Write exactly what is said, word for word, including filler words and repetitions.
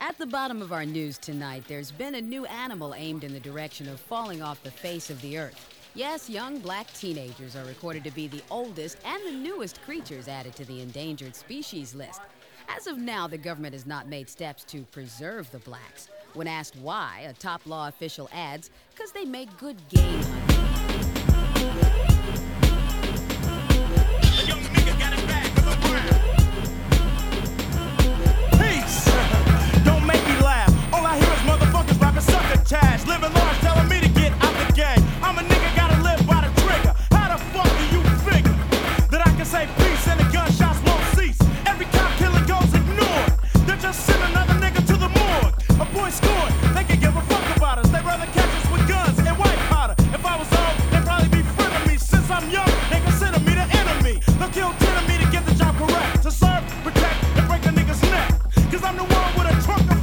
At the bottom of our news tonight, there's been a new animal aimed in the direction of falling off the face of the earth. Yes, young black teenagers are recorded to be the oldest and the newest creatures added to the endangered species list. As of now, the government has not made steps to preserve the blacks. When asked why, a top law official adds, because they make good game hunting.